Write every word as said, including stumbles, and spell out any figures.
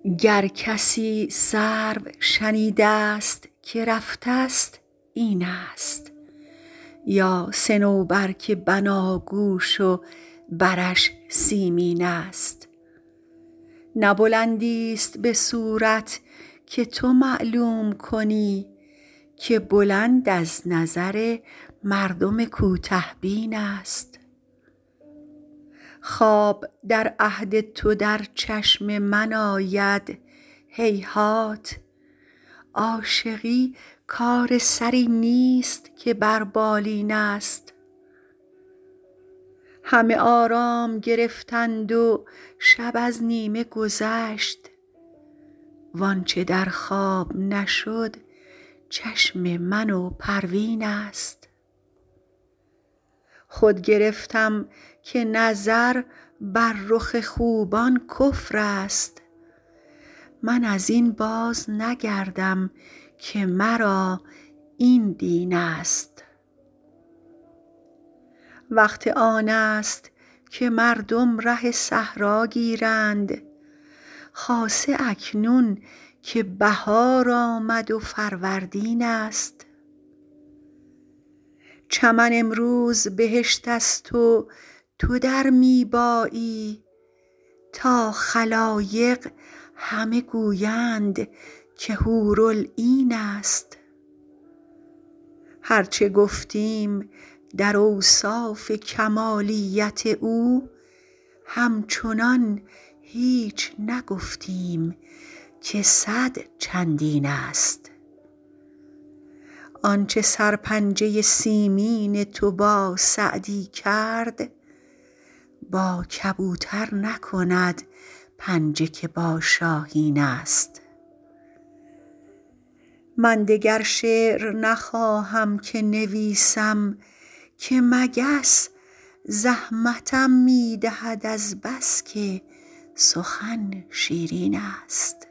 گر کسی سرو شنیدست که رفتست این است، یا صنوبر که بناگوش و برش سیمین است. نه بلندیست به صورت که تو معلوم کنی، که بلند از نظر مردم کوته بین است. خواب در عهد تو در چشم من آید، هیهات. عاشقی کار سری نیست که بر بالین است. همه آرام گرفتند و شب از نیمه گذشت، وآنچه در خواب نشد چشم من و پروین است. خود گرفتم که نظر بر رخ خوبان کفر است، من از این باز نگردم که مرا این دین است. وقت آن است که مردم ره صحرا گیرند، خاصه اکنون که بهار آمد و فروردین است. چمن امروز بهشت است و تو در می بایی، تا خلایق همه گویند که حورالعین است. هر چه گفتیم در اوصاف کمالیت او، همچنان هیچ نگفتیم که صد چندین است. آنچه سرپنجه سیمین تو با سعدی کرد، با کبوتر نکند پنجه که با شاهین است. من دگر شعر نخواهم که نویسم، که مگس زحمتم می دهد از بس که سخن شیرین است.